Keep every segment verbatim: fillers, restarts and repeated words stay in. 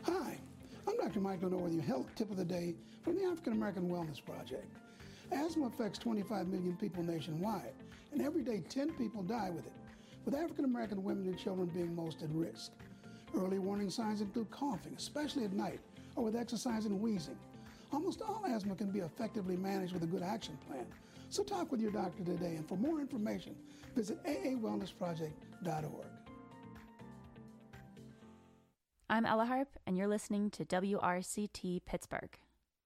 Hi, I'm Doctor Michael North, your health tip of the day from the African American Wellness Project. Asthma affects twenty-five million people nationwide, and every day ten people die with it, with African American women and children being most at risk. Early warning signs include coughing, especially at night, or with exercise and wheezing. Almost all asthma can be effectively managed with a good action plan. So talk with your doctor today, and for more information, visit a a wellness project dot org. I'm Ella Harp, and you're listening to W R C T Pittsburgh.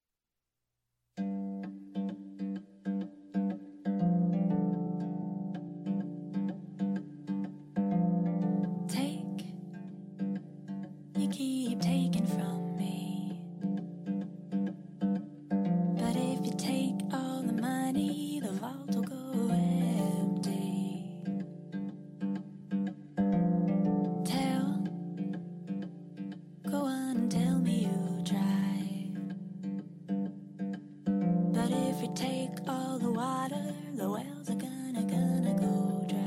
Take, you keep taking from me. But if you take all the money, the vault will go empty. Tell, go on and tell me you tried. But if you take all the water, the wells are gonna, gonna go dry.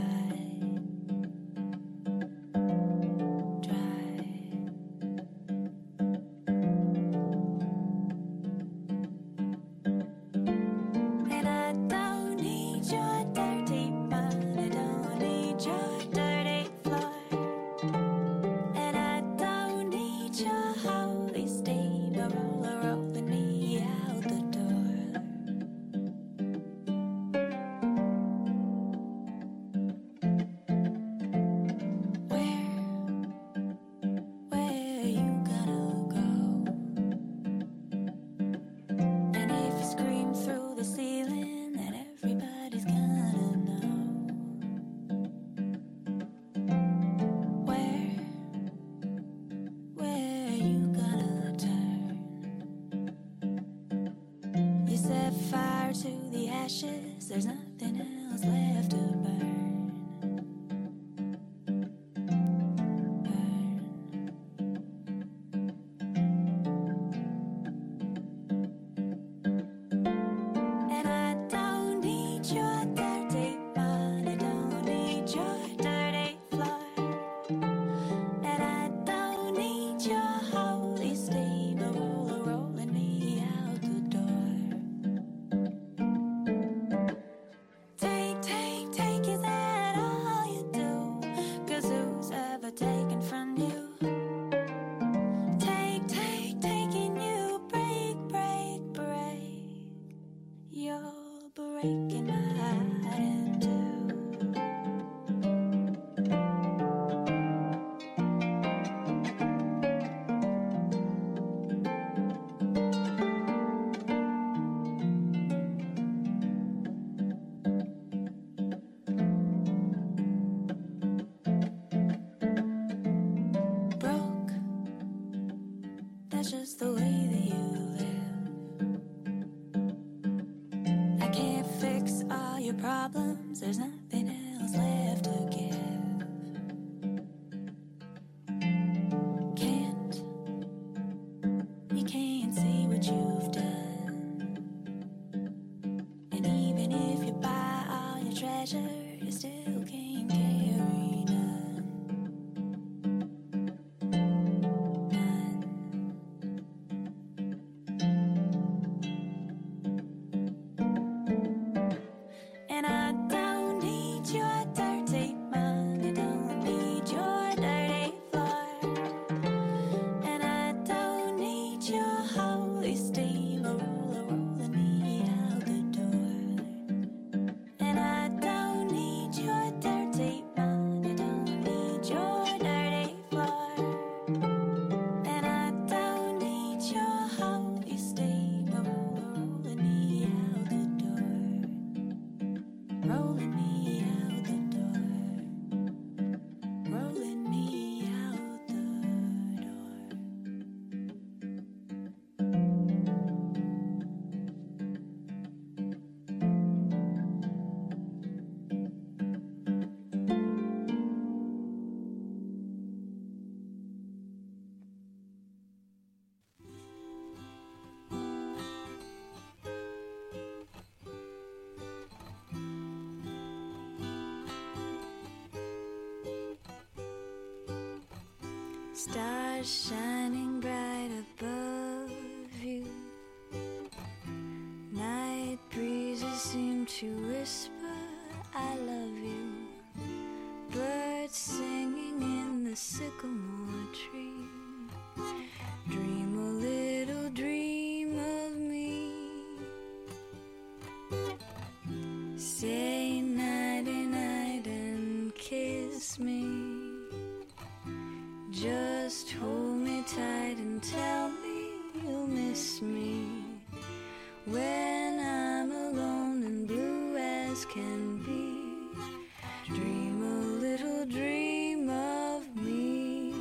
There's nothing else left to burn. Burn. And I don't need your dirty money, don't need your dirty floor. And I don't need your holy steamroller rolling me out the door. Take, take, take, is that all you do? 'Cause who's ever taken from you? Take, take, taking you, break, break, break. You're breaking my heart in two. Broke, that's just the way that you live. I can't fix all your problems, there's nothing else left to give. Can't, you can't see what you've done. And even if you buy all your treasure, you still can't carry none. None. And I don't need your dirty money, don't need your dirty floor. And I don't need your holy steamroller rolling me out the door. And I don't need your dirty money, don't need your dirty floor. And I don't need your holy steamroller rolling me out the door. Rolling me out the door. Rolling me out the door. Stars shining bright above you. Night breezes seem to whisper, I love you. Birds singing in the sycamore tree. Dream a little dream of me. Say nighty night and kiss me. Just hold me tight and tell me you'll miss me when I'm alone and blue as can be. Dream a little dream of me.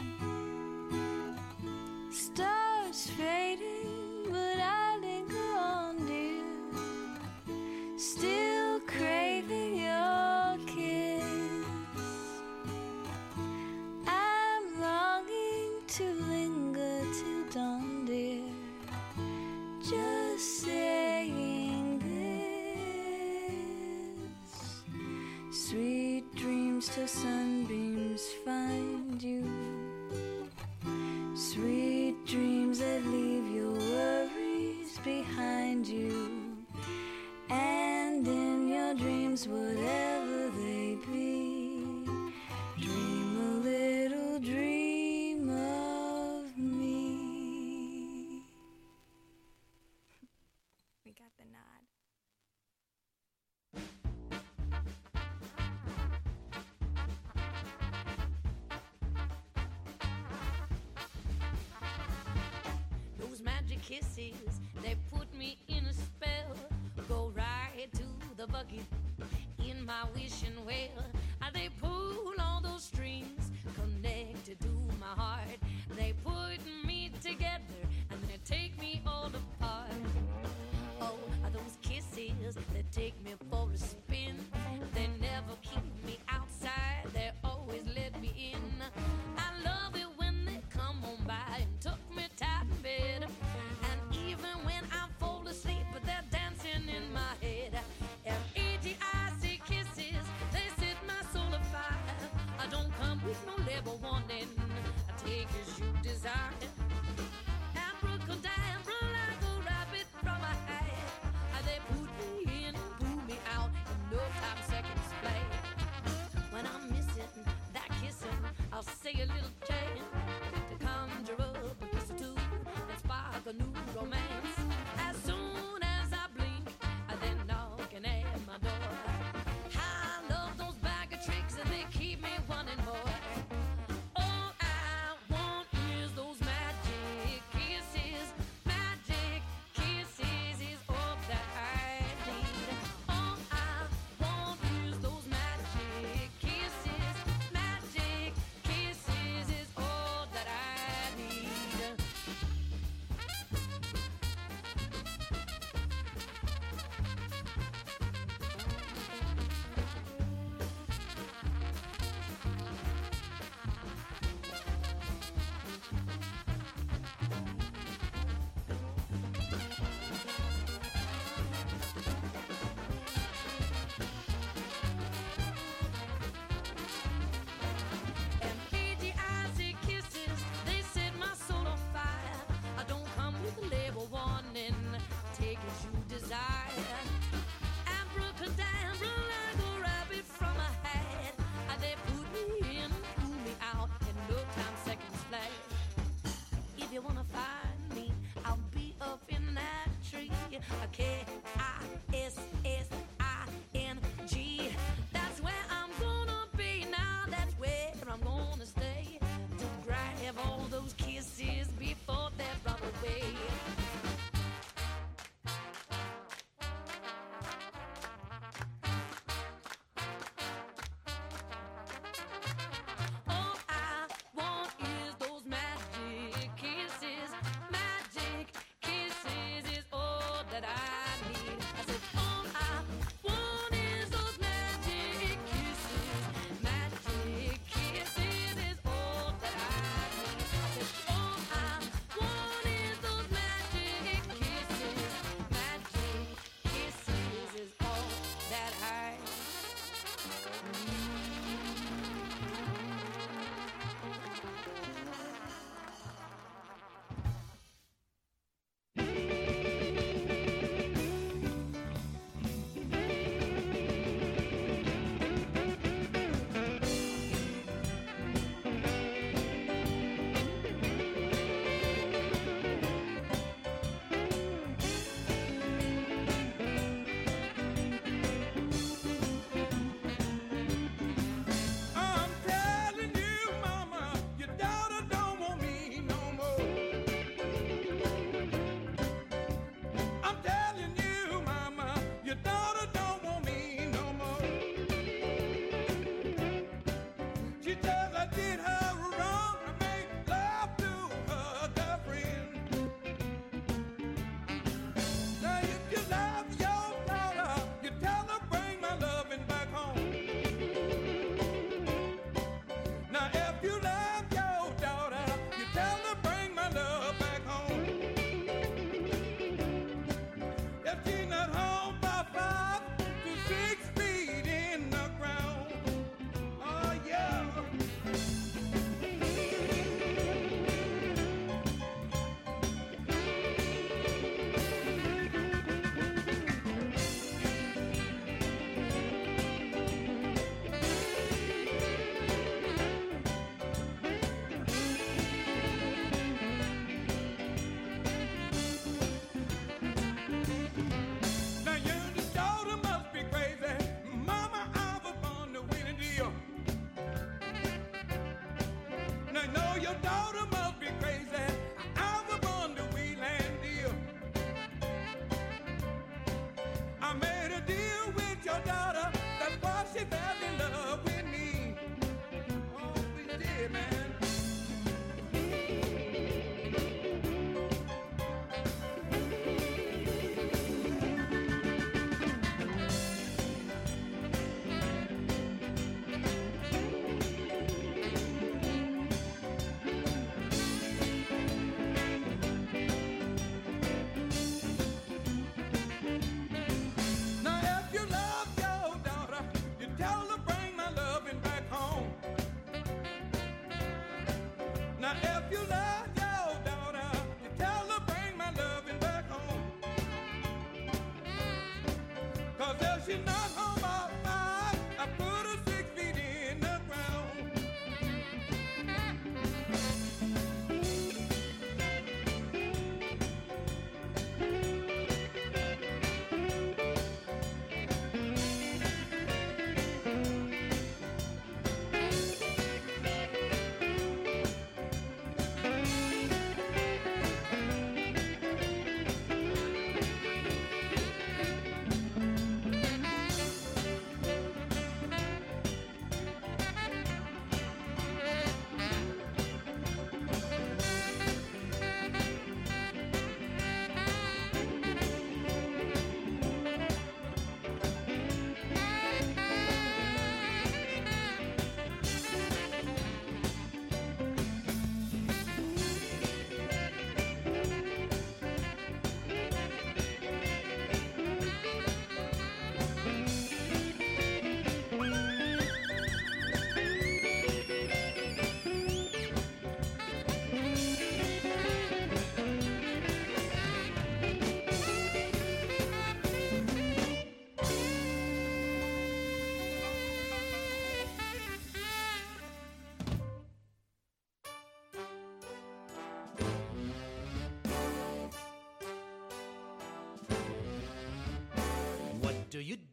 Stars fading, but I linger on, dear. Still craving your kiss. To linger till dawn, dear. Just saying this. Sweet dreams till sunbeams find you. Sweet dreams that leave your worries behind you. And in your dreams, whatever they be, dream a little dream of me. We got the nod. Those magic kisses, they put me in a spell. Go right to the bucket in my wishing well. And they pull all those strings connected to my heart. They put me together and they take me all apart. Oh, those kisses, they take me for a spin. They never keep me outside, they always let me in. I love it when they come on by and tuck me tight in bed. And even when I fall asleep, they're dancing in my head. F A G I C kisses, they set my soul afire. I don't come with no label warning, I take as you desire. Abracadabra like a rabbit from a hat. They put me in and pull me out.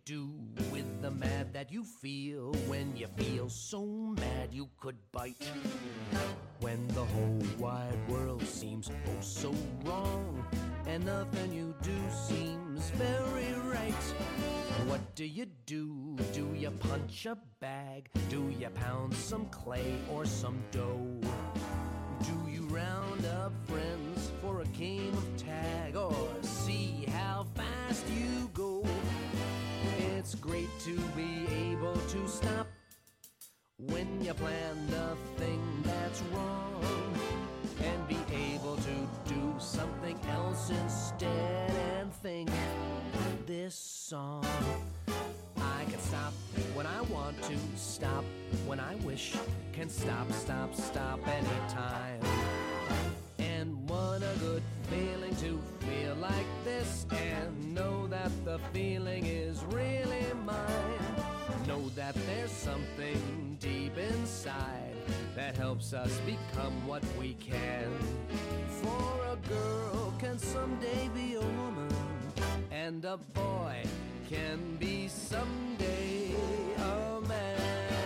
do with the mad that you feel when you feel so mad you could bite? When the whole wide world seems oh so wrong and nothing you do seems very right. What do you do? Do you punch a bag? Do you pound some clay or some dough? Do you round up friends for a game of tag or see how fast you go? It's great to be able to stop when you planned a thing that's wrong and be able to do something else instead and think this song. I can stop when I want to, stop when I wish, can stop, stop, stop anytime. And what a good feeling to feel like this and know that the feeling is really mine. Know that there's something deep inside that helps us become what we can. For a girl can someday be a woman, and a boy can be someday a man.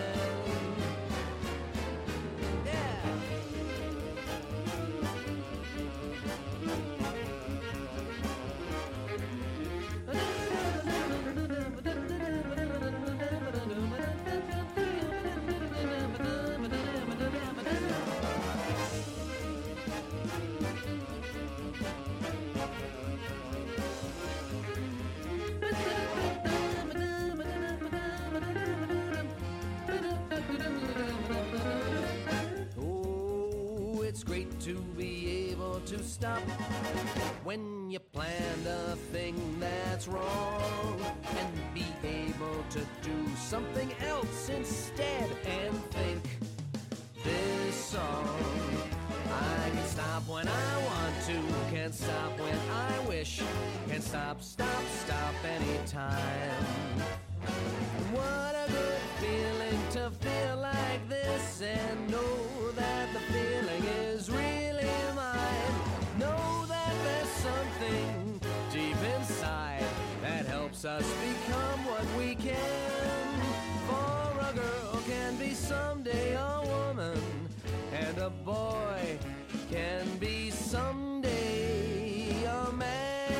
To be able to stop when you planned a thing that's wrong and be able to do something else instead and think this song. I can stop when I want to, can stop when I wish, can stop, stop, stop anytime. What a good feeling to feel like this and know that the feeling is really mine. Know that there's something deep inside that helps us become what we can. For a girl can be someday a woman, and a boy can be someday a man.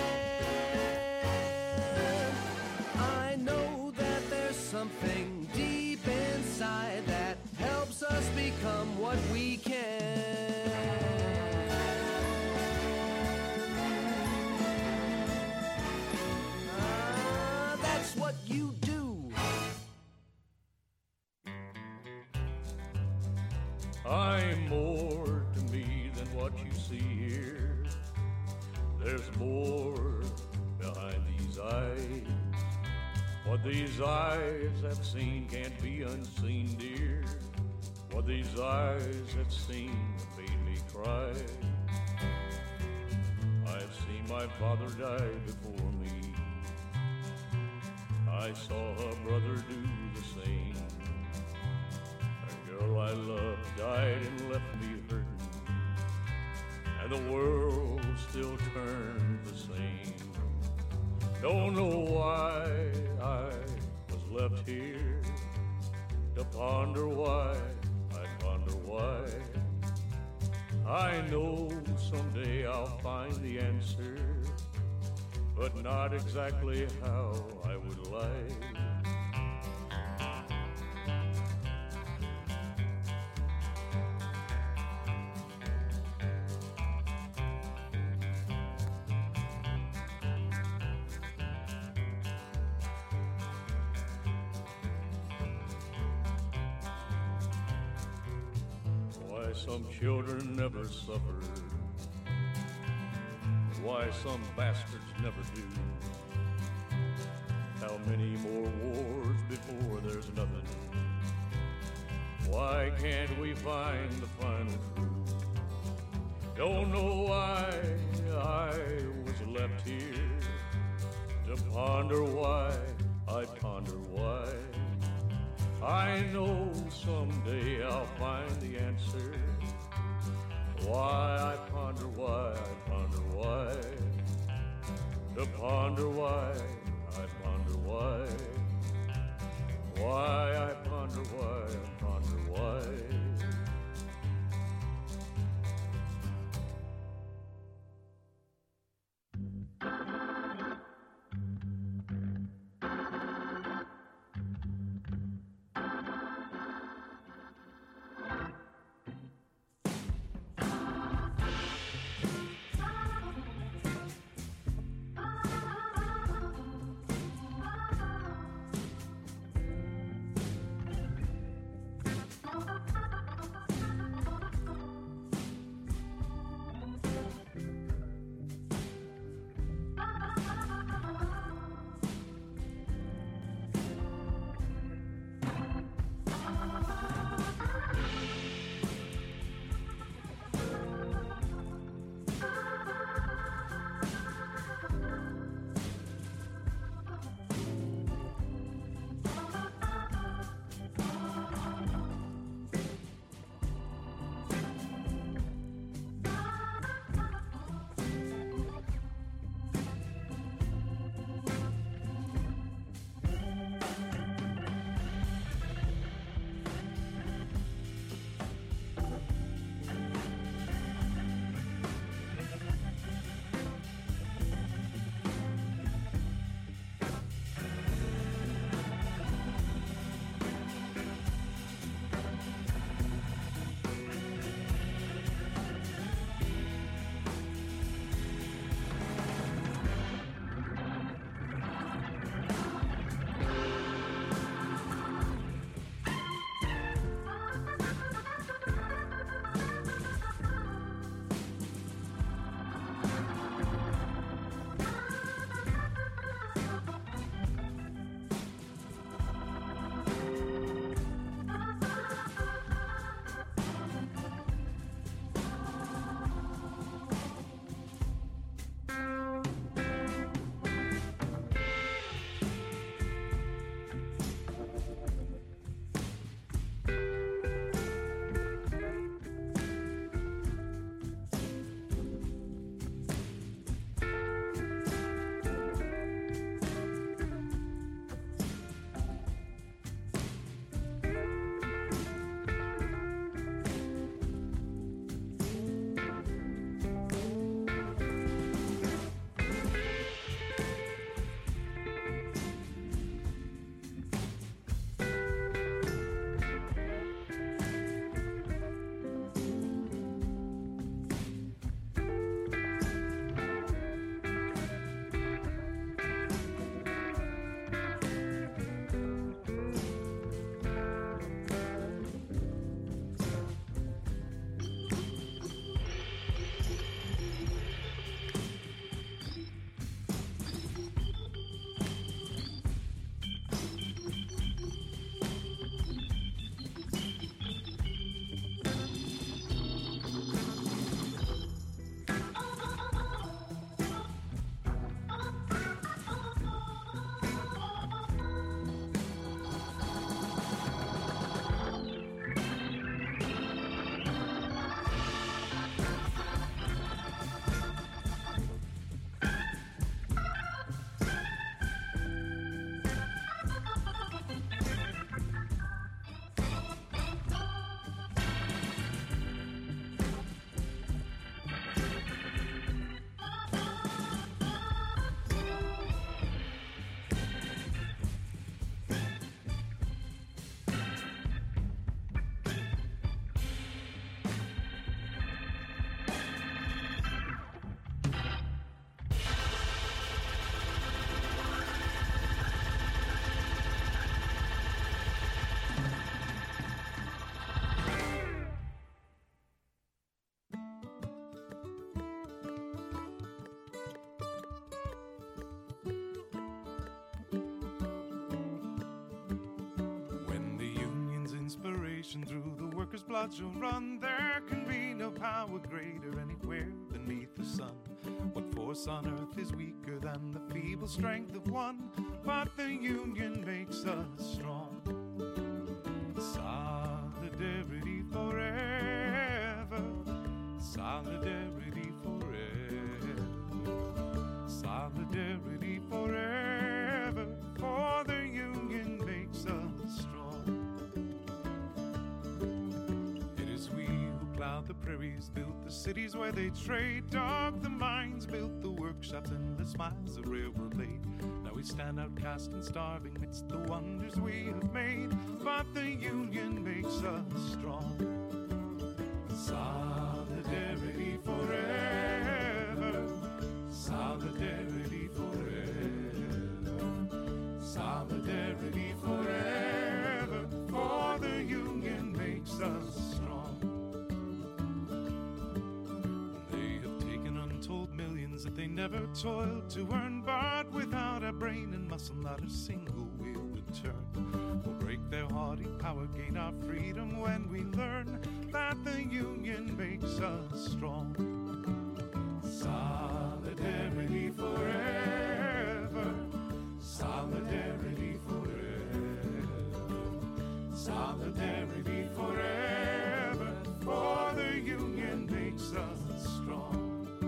I know that there's something deep inside that helps us become what we can. Ah, that's what you do. I'm more to me than what you see here. There's more behind these eyes. What these eyes have seen can't be unseen, dear. What these eyes have seen made me cry. I've seen my father die before me. I saw a brother do the same. A girl I loved died and left me hurting, and the world still turned the same. Don't know why I was left here to ponder why, I ponder why. I know someday I'll find the answer, but not exactly how I would like. Some children never suffer, why some bastards never do. How many more wars before there's nothing? Why can't we find the final truth? Don't know why I was left here to ponder why, I ponder why. I know someday I'll find the answer. Why I ponder why, I ponder why. To ponder why, I ponder why. Coursing through the workers' blood shall run. There can be no power greater anywhere beneath the sun. What force on earth is weaker than the feeble strength of one? But the union makes us strong. Solidarity forever. Solidarity forever. Solidarity forever. For the union makes us strong. It is we who plowed the prairies, built the cities where they trade, dug the mines, built the workshops, and the smiles the railroad laid. Now we stand outcast and starving midst the wonders we have made, but the union makes us strong. Solidarity forever. Solidarity forever. Solidarity forever. For the union makes us strong. They have taken untold millions that they never toiled to earn, but without a brain and muscle, not a single wheel would turn. We'll break their haughty power, gain our freedom when we learn that the union makes us strong. Solidarity forever. Solidarity forever. Solidarity forever. For the union makes us strong.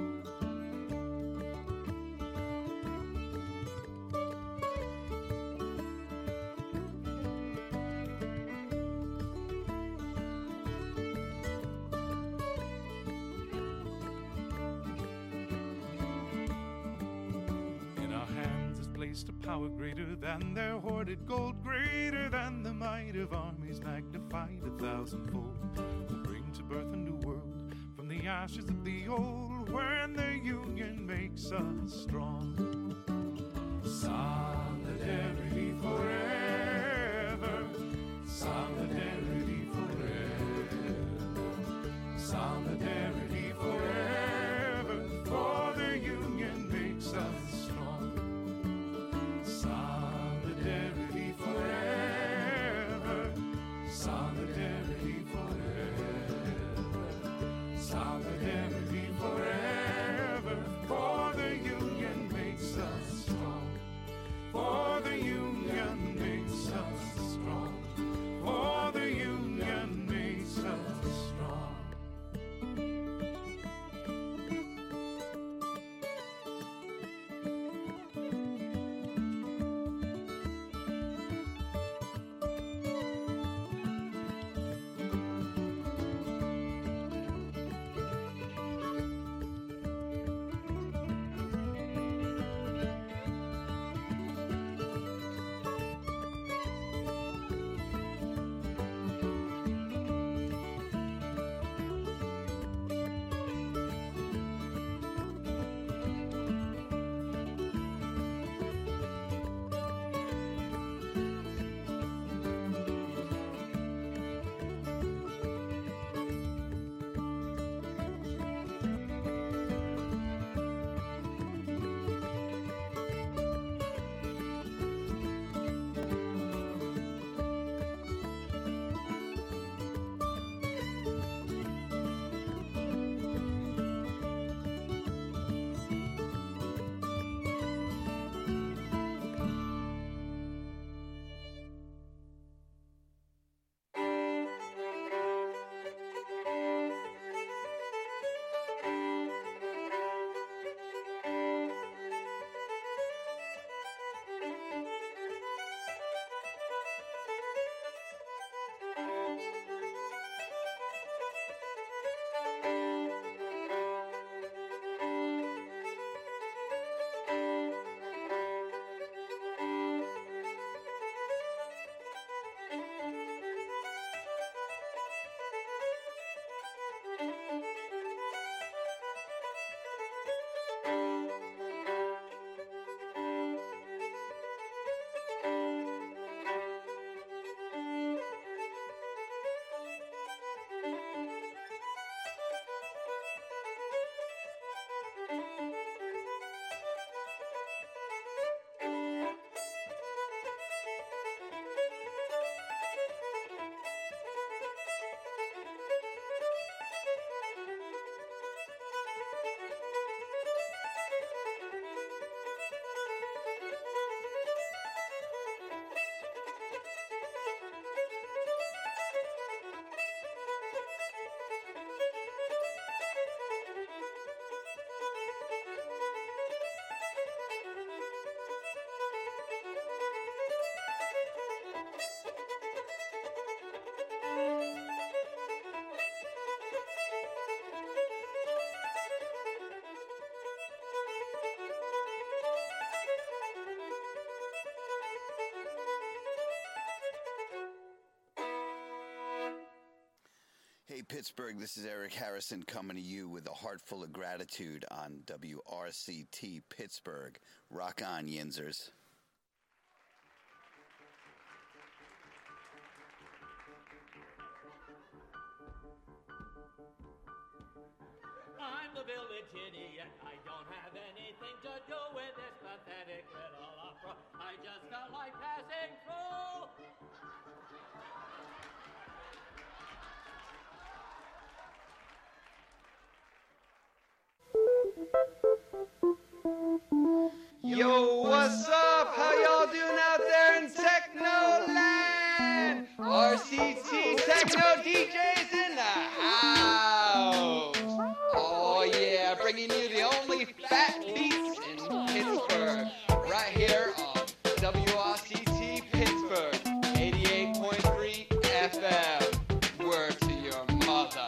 A power greater than their hoarded gold, greater than the might of armies magnified a thousandfold. Will bring to birth a new world from the ashes of the old, when the union makes us strong. Solidarity forever. Solidarity forever. Solidarity forever. For the union makes us strong. Solidarity forever. Solidarity forever. Solidarity forever. For the union makes us strong. For Hey, Pittsburgh, this is Eric Harrison coming to you with a heart full of gratitude on W R C T Pittsburgh. Rock on, Yinzers. I'm the village idiot. I don't have anything to do with this pathetic little opera. I just felt like passing through. Yo, what's up? How y'all doing out there in Technoland? R C T Techno D Js in the house. Oh yeah, bringing you the only fat beats in Pittsburgh. Right here on W R C T Pittsburgh, eighty-eight point three F M. Word to your mother.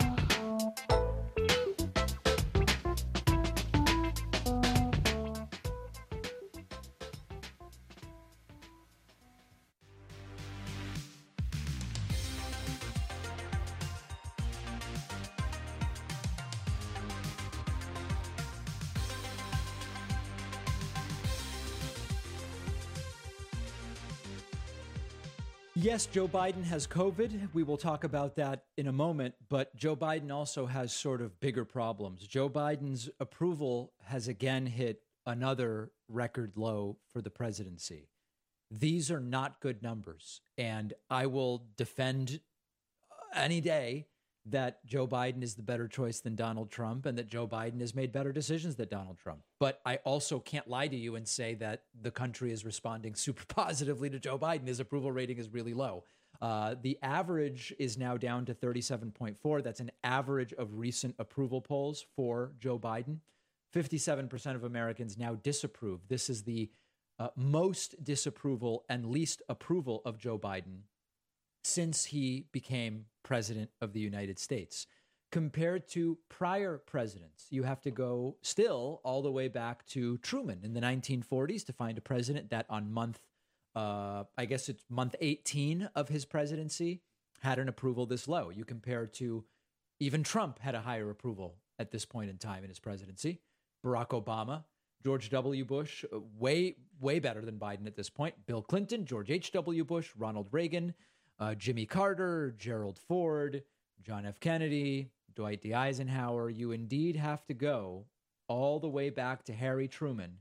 Yes, Joe Biden has COVID. We will talk about that in a moment. But Joe Biden also has sort of bigger problems. Joe Biden's approval has again hit another record low for the presidency. These are not good numbers. And I will defend any day that Joe Biden is the better choice than Donald Trump and that Joe Biden has made better decisions than Donald Trump. But I also can't lie to you and say that the country is responding super positively to Joe Biden. His approval rating is really low. Uh, the average is now down to thirty-seven point four. That's an average of recent approval polls for Joe Biden. fifty-seven percent of Americans now disapprove. This is the uh, most disapproval and least approval of Joe Biden since he became president of the United States. Compared to prior presidents, you have to go still all the way back to Truman in the nineteen forties to find a president that on month, uh, I guess it's month eighteen of his presidency, had an approval this low. You compare to even Trump had a higher approval at this point in time in his presidency. Barack Obama, George W. Bush, way, way better than Biden at this point. Bill Clinton, George H W. Bush, Ronald Reagan, Uh, Jimmy Carter, Gerald Ford, John F. Kennedy, Dwight D. Eisenhower. You indeed have to go all the way back to Harry Truman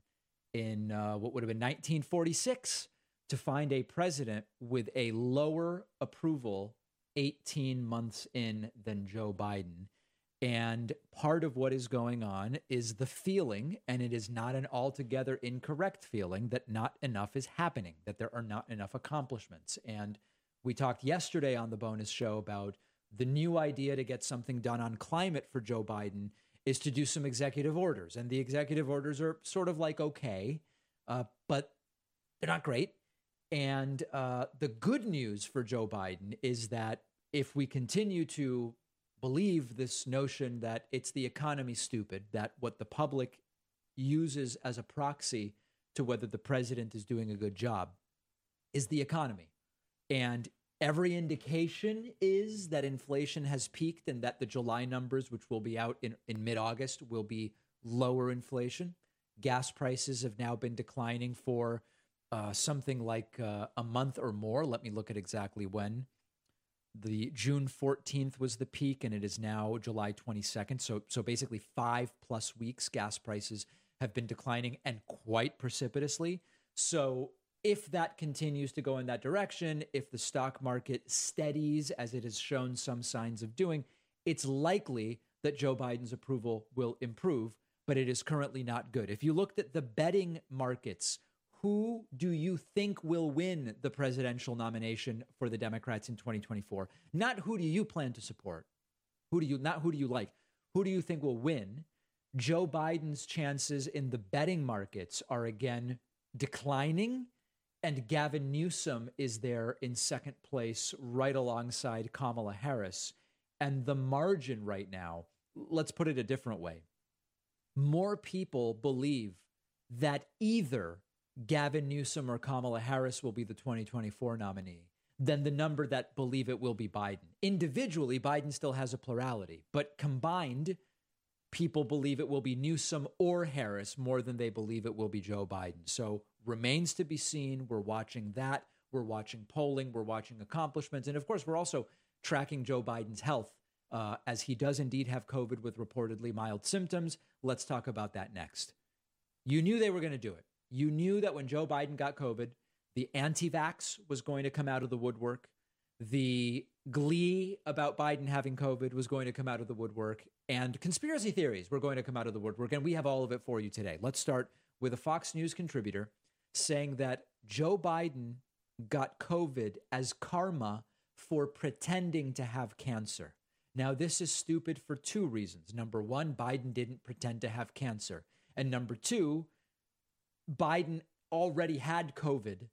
in uh, what would have been nineteen forty-six to find a president with a lower approval eighteen months in than Joe Biden. And part of what is going on is the feeling, and it is not an altogether incorrect feeling, that not enough is happening, that there are not enough accomplishments. And we talked yesterday on the bonus show about the new idea to get something done on climate for Joe Biden is to do some executive orders. And the executive orders are sort of like, okay, uh, but they're not great. And uh, the good news for Joe Biden is that if we continue to believe this notion that it's the economy stupid, that what the public uses as a proxy to whether the president is doing a good job is the economy. And every indication is that inflation has peaked and that the July numbers, which will be out in, in mid-August, will be lower inflation. Gas prices have now been declining for uh, something like uh, a month or more. Let me look at exactly when. The June fourteenth was the peak, and it is now July twenty-second. So, so basically five plus weeks, gas prices have been declining, and quite precipitously. So if that continues to go in that direction, if the stock market steadies as it has shown some signs of doing, it's likely that Joe Biden's approval will improve, but it is currently not good. If you looked at the betting markets, who do you think will win the presidential nomination for the Democrats in twenty twenty-four? Not who do you plan to support? Who do you, not who do you like? Who do you think will win? Joe Biden's chances in the betting markets are again declining, and Gavin Newsom is there in second place right alongside Kamala Harris. And the margin right now, let's put it a different way. More people believe that either Gavin Newsom or Kamala Harris will be the twenty twenty-four nominee than the number that believe it will be Biden. Individually, Biden still has a plurality, but combined, people believe it will be Newsom or Harris more than they believe it will be Joe Biden. So remains to be seen. We're watching that. We're watching polling. We're watching accomplishments. And of course, we're also tracking Joe Biden's health uh, as he does indeed have COVID with reportedly mild symptoms. Let's talk about that next. You knew they were going to do it. You knew that when Joe Biden got COVID, the anti-vax was going to come out of the woodwork. The glee about Biden having COVID was going to come out of the woodwork. And conspiracy theories were going to come out of the woodwork. And we have all of it for you today. Let's start with a Fox News contributor saying that Joe Biden got COVID as karma for pretending to have cancer. Now, this is stupid for two reasons. Number one, Biden didn't pretend to have cancer. And number two, Biden already had COVID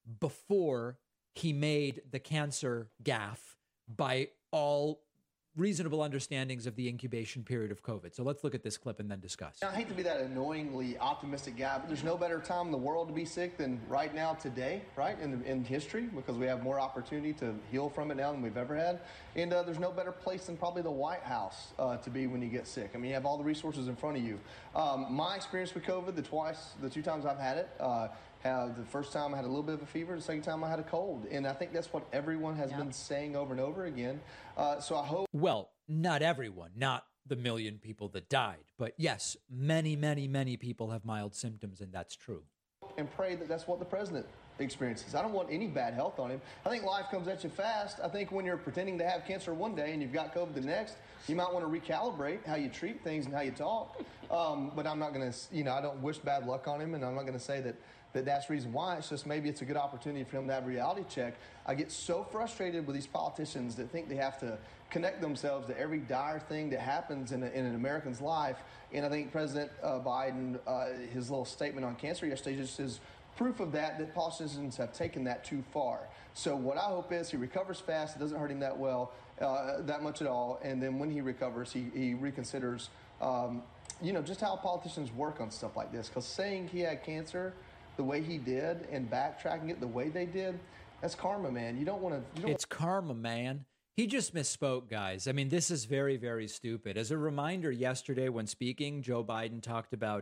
before he made the cancer gaffe by all reasonable understandings of the incubation period of COVID. So let's look at this clip and then discuss. I hate to be that annoyingly optimistic guy, but there's no better time in the world to be sick than right now today, right, in, in history, because we have more opportunity to heal from it now than we've ever had. And uh, there's no better place than probably the White House uh, to be when you get sick. I mean, you have all the resources in front of you. Um, my experience with COVID, the twice, the two times I've had it, uh, Have the first time I had a little bit of a fever, the second time I had a cold. And I think that's what everyone has yeah. been saying over and over again. Uh, so I hope... Well, not everyone, not the million people that died. But yes, many, many, many people have mild symptoms, and that's true. And pray that that's what the president experiences. I don't want any bad health on him. I think life comes at you fast. I think when you're pretending to have cancer one day and you've got COVID the next, you might want to recalibrate how you treat things and how you talk. Um, but I'm not going to, you know, I don't wish bad luck on him, and I'm not going to say that that that's the reason why. It's just maybe it's a good opportunity for him to have a reality check. I get so frustrated with these politicians that think they have to connect themselves to every dire thing that happens in, a, in an American's life. And I think President uh, Biden, uh, his little statement on cancer yesterday just is proof of that, that politicians have taken that too far. So what I hope is he recovers fast. It doesn't hurt him that well, uh, that much at all. And then when he recovers, he, he reconsiders, um, you know, just how politicians work on stuff like this. Because saying he had cancer the way he did and backtracking it the way they did, that's karma, man. You don't want to... It's karma, man. He just misspoke, guys. I mean, this is very, very stupid. As a reminder, yesterday when speaking, Joe Biden talked about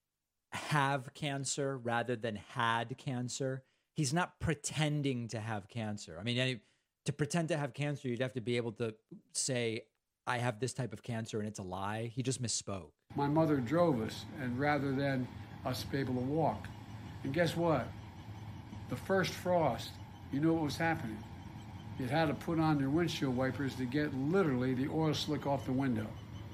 have cancer rather than had cancer. He's not pretending to have cancer. I mean, any, to pretend to have cancer, you'd have to be able to say, I have this type of cancer and it's a lie. He just misspoke. My mother drove us, and rather than us be able to walk. And guess what? The first frost, you know what was happening? You had to put on their windshield wipers to get literally the oil slick off the window.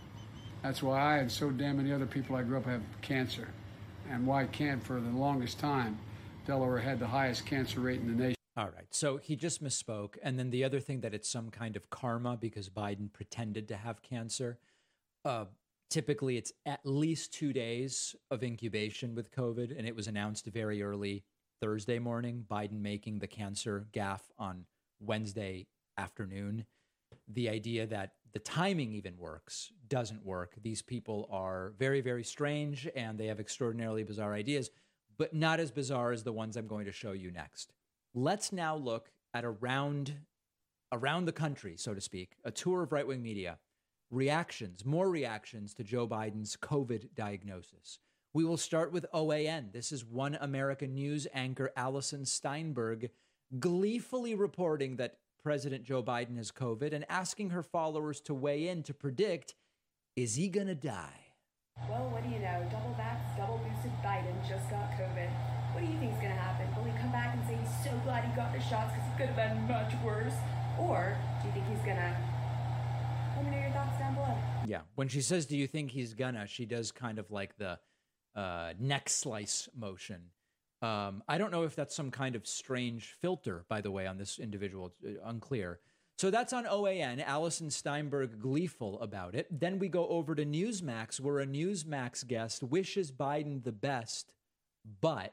That's why I and so damn many other people I grew up have cancer. And why can't for the longest time, Delaware had the highest cancer rate in the nation. All right. So he just misspoke. And then the other thing that it's some kind of karma because Biden pretended to have cancer. Uh, Typically, it's at least two days of incubation with COVID, and it was announced very early Thursday morning, Biden making the cancer gaffe on Wednesday afternoon. The idea that the timing even works doesn't work. These people are very, very strange, and they have extraordinarily bizarre ideas, but not as bizarre as the ones I'm going to show you next. Let's now look at around, around the country, so to speak, a tour of right-wing media. Reactions, more reactions to Joe Biden's COVID diagnosis. We will start with O A N. This is One American News anchor Allison Steinberg gleefully reporting that President Joe Biden has COVID and asking her followers to weigh in to predict, is he going to die? Well, what do you know? Double vax, double boosted Biden just got COVID. What do you think is going to happen? Will he come back and say he's so glad he got the shots because it could have been much worse? Or do you think he's going to... Let me know your thoughts down below. Yeah, when she says, do you think he's gonna, she does kind of like the uh, neck slice motion. Um, I don't know if that's some kind of strange filter, by the way, on this individual. It's unclear. So that's on O A N. Allison Steinberg gleeful about it. Then we go over to Newsmax, where a Newsmax guest wishes Biden the best, but,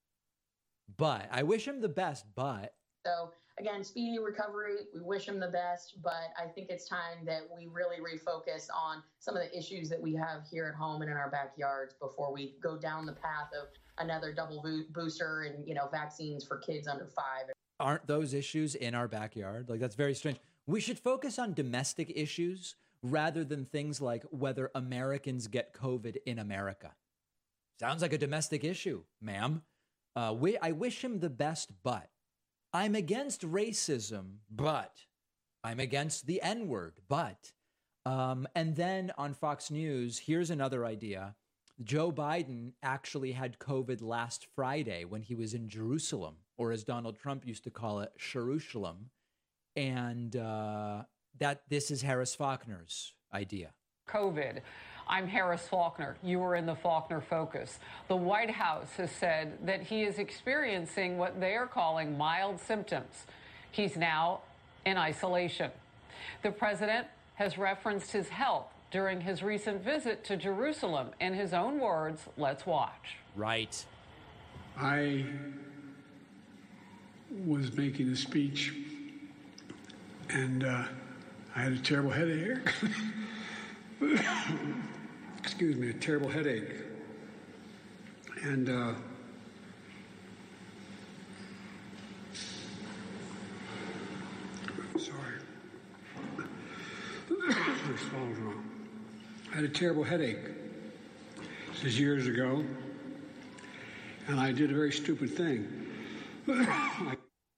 but, I wish him the best, but. So, again, speedy recovery. We wish him the best, but I think it's time that we really refocus on some of the issues that we have here at home and in our backyards before we go down the path of another double bo- booster and, you know, vaccines for kids under five. Aren't those issues in our backyard? Like, that's very strange. We should focus on domestic issues rather than things like whether Americans get COVID in America. Sounds like a domestic issue, ma'am. Uh, we, I wish him the best, but I'm against racism, but I'm against the N-word, but. Um, and then on Fox News, here's another idea. Joe Biden actually had COVID last Friday when he was in Jerusalem, or as Donald Trump used to call it, Jerusalem. And uh, that this is Harris Faulkner's idea. COVID. I'm Harris Faulkner. You were in the Faulkner Focus. The White House has said that he is experiencing what they are calling mild symptoms. He's now in isolation. The president has referenced his health during his recent visit to Jerusalem. In his own words, let's watch. Right. I was making a speech, and uh, I had a terrible headache. Excuse me, a terrible headache. And uh, sorry. My swallow's wrong. I had a terrible headache. This is years ago, and I did a very stupid thing. I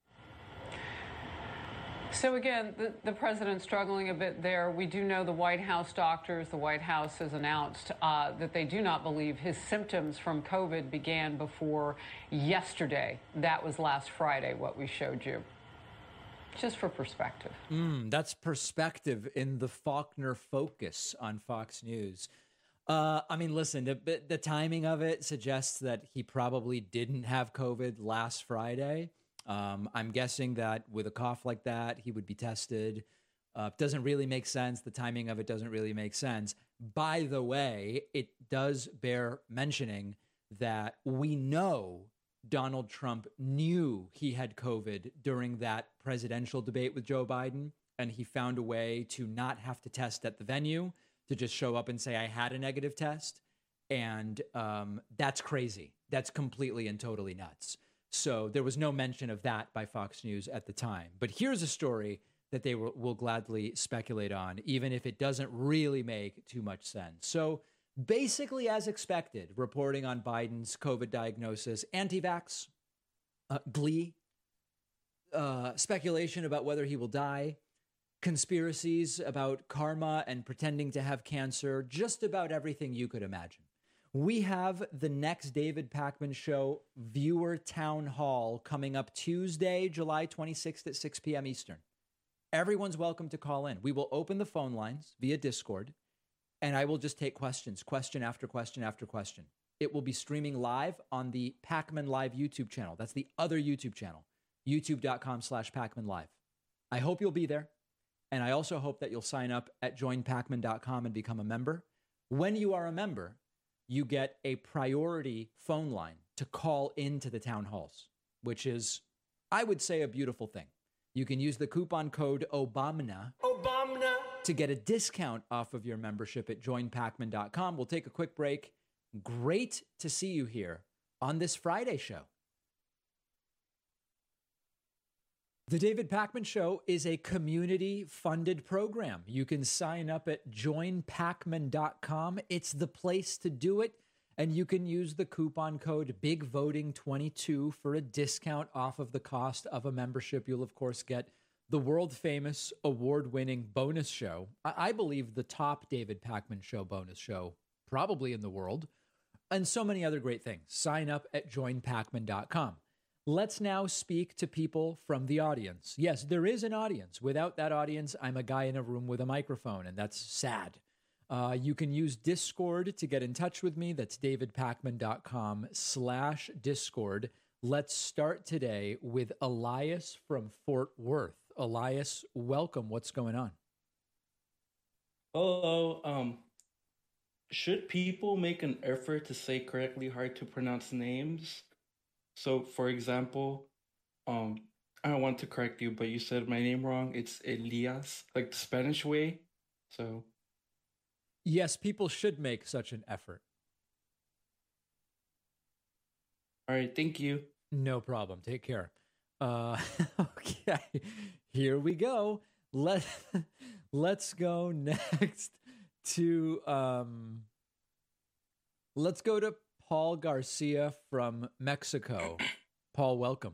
So again, the, the president's struggling a bit there. We do know the White House doctors, the White House has announced uh, that they do not believe his symptoms from COVID began before yesterday. That was last Friday, what we showed you. Just for perspective. Mm, that's perspective in the Faulkner Focus on Fox News. Uh, I mean, listen, the, the timing of it suggests that he probably didn't have COVID last Friday. Um, I'm guessing that with a cough like that, he would be tested. Uh, doesn't really make sense. The timing of it doesn't really make sense. By the way, it does bear mentioning that we know Donald Trump knew he had COVID during that presidential debate with Joe Biden, and he found a way to not have to test at the venue, to just show up and say, I had a negative test. And um, that's crazy. That's completely and totally nuts. So there was no mention of that by Fox News at the time. But here's a story that they will, will gladly speculate on, even if it doesn't really make too much sense. So basically, as expected, reporting on Biden's COVID diagnosis, anti-vax, uh, glee, uh, speculation about whether he will die, conspiracies about karma and pretending to have cancer, just about everything you could imagine. We have the next David Pakman Show viewer town hall coming up Tuesday, July twenty-sixth at six p.m. Eastern. Everyone's welcome to call in. We will open the phone lines via Discord, and I will just take questions, question after question after question. It will be streaming live on the Pakman Live YouTube channel. That's the other YouTube channel, youtube.com slash Pakman Live. I hope you'll be there. And I also hope that you'll sign up at join pakman dot com and become a member. When you are a member, you get a priority phone line to call into the town halls, which is, I would say, a beautiful thing. You can use the coupon code OBAMNA, Obamna to get a discount off of your membership at join pakman dot com. We'll take a quick break. Great to see you here on this Friday show. The David Pakman Show is a community-funded program. You can sign up at join pakman dot com. It's the place to do it, and you can use the coupon code big voting twenty-two for a discount off of the cost of a membership. You'll, of course, get the world-famous, award-winning bonus show. I, I believe the top David Pakman Show bonus show probably in the world, and so many other great things. Sign up at join pakman dot com. Let's now speak to people from the audience. Yes, there is an audience. Without that audience, I'm a guy in a room with a microphone, and that's sad. Uh, you can use Discord to get in touch with me. That's davidpakman.com slash Discord. Let's start today with Elias from Fort Worth. Elias, welcome. What's going on? Hello. Um, should people make an effort to say correctly hard to pronounce names? So, for example, um, I don't want to correct you, but you said my name wrong. It's Elias, like the Spanish way. So, yes, people should make such an effort. All right, thank you. No problem. Take care. Uh, okay, here we go. Let Let's go next to um. Let's go to Paul Garcia from Mexico. Paul, welcome.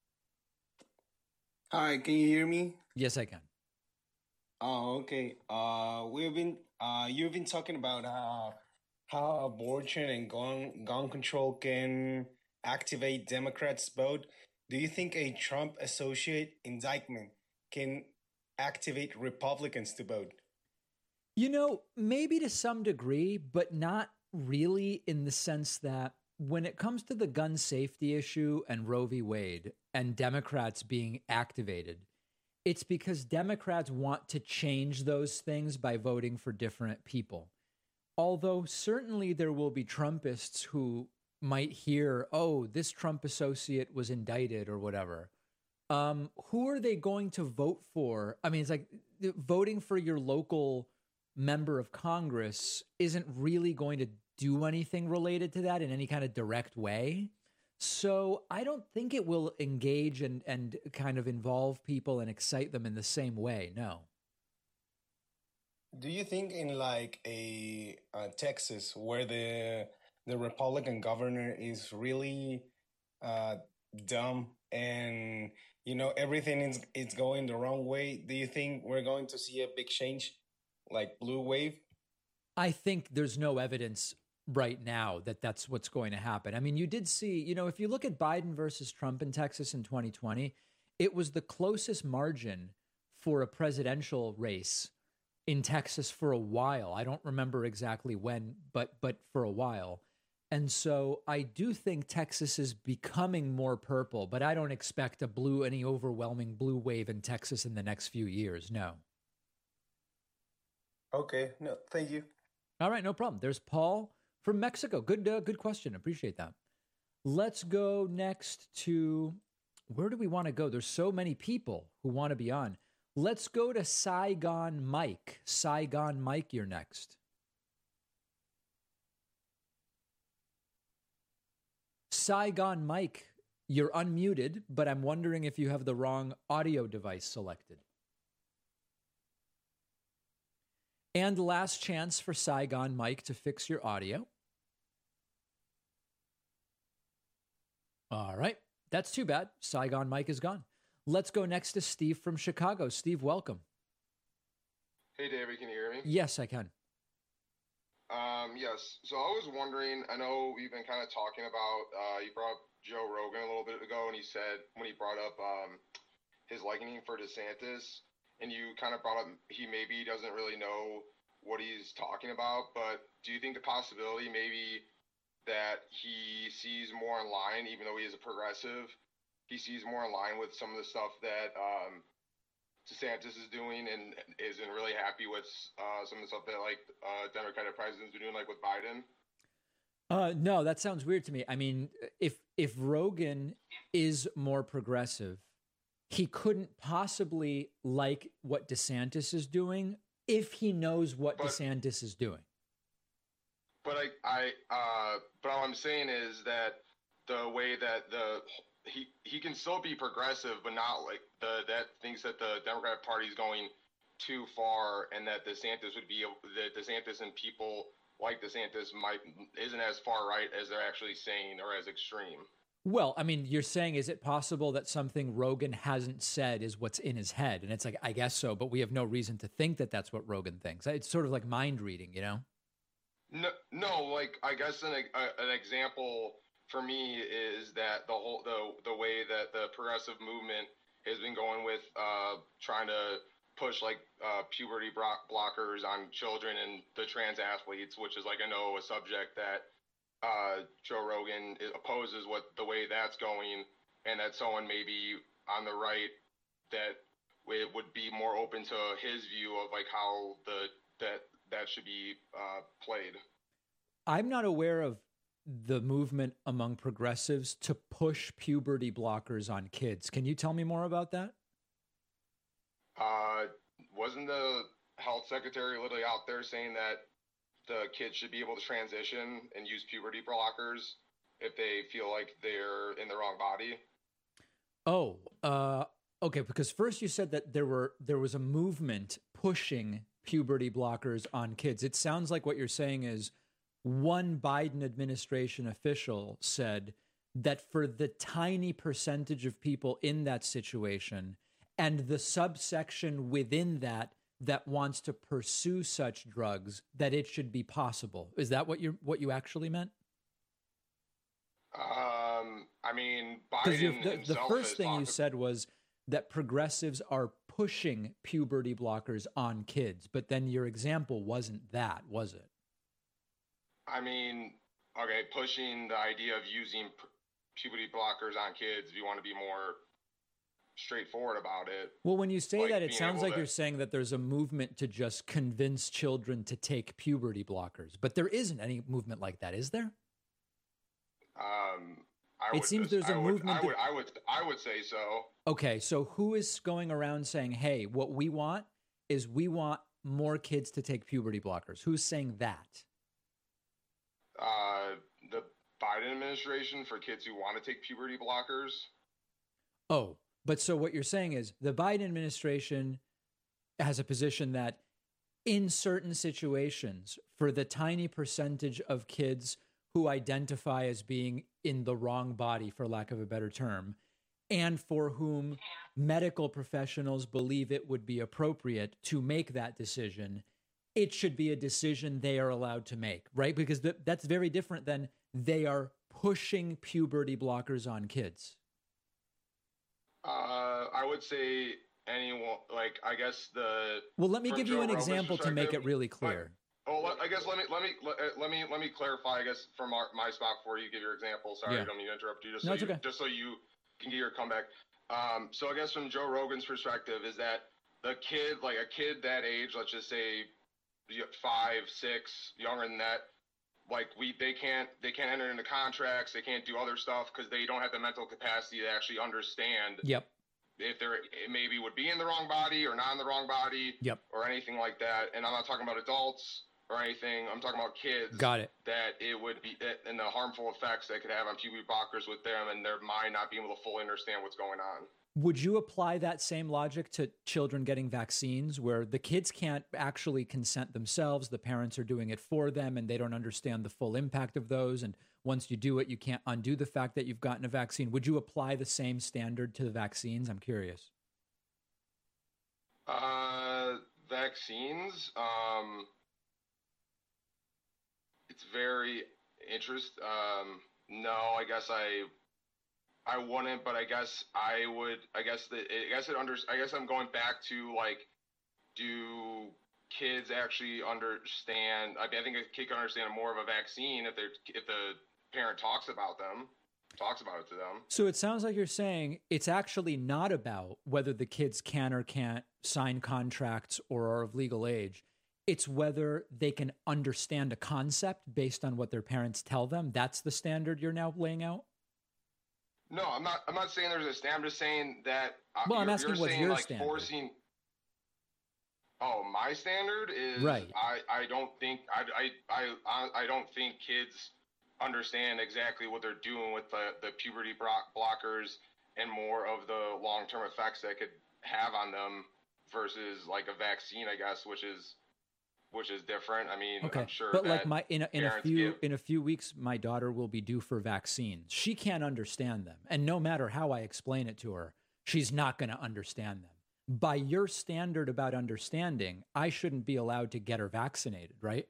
Hi, can you hear me? Yes, I can. Oh, okay. Uh, we've been uh, you've been talking about uh, how abortion and gun gun control can activate Democrats' vote. Do you think a Trump associate indictment can activate Republicans to vote? You know, maybe to some degree, but not really in the sense that when it comes to the gun safety issue and Roe v. Wade and Democrats being activated, it's because Democrats want to change those things by voting for different people. Although certainly there will be Trumpists who might hear, oh, this Trump associate was indicted or whatever. Um, who are they going to vote for? I mean, it's like voting for your local member of Congress isn't really going to do anything related to that in any kind of direct way. So I don't think it will engage and, and kind of involve people and excite them in the same way. No. Do you think in like a uh, Texas where the the Republican governor is really uh, dumb and you know everything is is going the wrong way? Do you think we're going to see a big change, like blue wave? I think there's no evidence right now that that's what's going to happen. I mean, you did see, you know, if you look at Biden versus Trump in Texas in twenty twenty, it was the closest margin for a presidential race in Texas for a while. I don't remember exactly when, but but for a while. And so I do think Texas is becoming more purple, but I don't expect a blue, any overwhelming blue wave in Texas in the next few years. No. Okay. No, thank you. All right, no problem. There's Paul from Mexico. Good, uh, good question. Appreciate that. Let's go next to, where do we want to go? There's so many people who want to be on. Let's go to Saigon Mike. Saigon Mike, you're next. Saigon Mike, you're unmuted, but I'm wondering if you have the wrong audio device selected. And last chance for Saigon Mike to fix your audio. All right. That's too bad. Saigon Mike is gone. Let's go next to Steve from Chicago. Steve, welcome. Hey, David, can you hear me? Yes, I can. Um, yes. So I was wondering, I know we've been kind of talking about, uh, you brought up Joe Rogan a little bit ago, and he said, when he brought up um, his likening for DeSantis, and you kind of brought up he maybe doesn't really know what he's talking about, but do you think the possibility maybe that he sees more in line, even though he is a progressive, he sees more in line with some of the stuff that um, DeSantis is doing and isn't really happy with uh, some of the stuff that like uh, Democratic presidents are doing, like with Biden? Uh, no, that sounds weird to me. I mean, if if Rogan is more progressive, he couldn't possibly like what DeSantis is doing if he knows what but, DeSantis is doing. But I, I, uh, but all I'm saying is that the way that the he he can still be progressive, but not like the that thinks that the Democratic Party is going too far, and that DeSantis would be that DeSantis and people like DeSantis might isn't as far right as they're actually saying, or as extreme. Well, I mean, you're saying, is it possible that something Rogan hasn't said is what's in his head? And it's like, I guess so, but we have no reason to think that that's what Rogan thinks. It's sort of like mind reading, you know? No, no, like I guess an a, an example for me is that the whole the the way that the progressive movement has been going with uh, trying to push like uh, puberty blockers on children and the trans athletes, which is like I know a subject that uh, Joe Rogan opposes what the way that's going, and that someone maybe on the right that it would be more open to his view of like how the that that should be uh, played. I'm not aware of the movement among progressives to push puberty blockers on kids. Can you tell me more about that? Uh, wasn't the health secretary literally out there saying that the kids should be able to transition and use puberty blockers if they feel like they're in the wrong body? Oh, uh, okay. Because first you said that there were there was a movement pushing puberty blockers on kids. It sounds like what you're saying is one Biden administration official said that for the tiny percentage of people in that situation and the subsection within that that wants to pursue such drugs, that it should be possible. Is that what you what you actually meant? Um, I mean, Because Biden the, the himself first has thing you talked- said was that progressives are pushing puberty blockers on kids, but then your example wasn't that, was it? I mean, okay, pushing the idea of using p- puberty blockers on kids. If you want to be more straightforward about it. Well, when you say like that, it being sounds able like to- you're saying that there's a movement to just convince children to take puberty blockers, but there isn't any movement like that, is there? Um, I It would seems just- there's a I would, movement I would, that- I would, I would say so. Okay, so who is going around saying, hey, what we want is we want more kids to take puberty blockers? Who's saying that? Uh, the Biden administration for kids who want to take puberty blockers. Oh, but so what you're saying is the Biden administration has a position that in certain situations, for the tiny percentage of kids who identify as being in the wrong body, for lack of a better term, and for whom medical professionals believe it would be appropriate to make that decision, it should be a decision they are allowed to make, right? Because th- that's very different than they are pushing puberty blockers on kids. Uh, I would say anyone, like, I guess the. Well, let me from give Joe you an Rogan's example to make it perspective- really clear. Oh, let, I guess let me let me let, uh, let me let me clarify. I guess from our, my spot before you give your example. Sorry, Yeah. I don't mean to interrupt you. Just No, so it's you, okay. just so you can get your comeback. Um, so I guess from Joe Rogan's perspective is that the kid, like a kid that age, let's just say y- five, six, younger than that, like we they can't they can't enter into contracts, they can't do other stuff because they don't have the mental capacity to actually understand Yep. if they're it maybe would be in the wrong body or not in the wrong body Yep. or anything like that. And I'm not talking about adults or anything. I'm talking about kids. Got it. That it would be and the harmful effects that could have on puberty blockers with them and their mind not being able to fully understand what's going on. Would you apply that same logic to children getting vaccines where the kids can't actually consent themselves, the parents are doing it for them, and they don't understand the full impact of those, and once you do it, you can't undo the fact that you've gotten a vaccine? Would you apply the same standard to the vaccines? I'm curious. Uh, vaccines. Um, it's very interest. Um, no, I guess I, I wouldn't, but I guess I would. I guess that. I guess it under. I guess I'm going back to like, do kids actually understand? I mean, I think a kid can understand more of a vaccine if they if the parent talks about them, talks about it to them. So it sounds like you're saying it's actually not about whether the kids can or can't sign contracts or are of legal age. It's whether they can understand a concept based on what their parents tell them. That's the standard you're now laying out? No, I'm not. I'm not saying there's a standard. I'm just saying that. Uh, Well, I'm you're, asking you're what's saying, your like, standard? Forcing. Oh, my standard is Right. I, I don't think I, I, I, I don't think kids understand exactly what they're doing with the, the puberty blo- blockers and more of the long-term effects that could have on them versus like a vaccine, I guess, which is which is different. I mean, Okay, I'm sure but that like my in a, in a parents few give- in a few weeks, my daughter will be due for vaccines. She can't understand them, and no matter how I explain it to her, she's not going to understand them. By your standard about understanding, I shouldn't be allowed to get her vaccinated, right?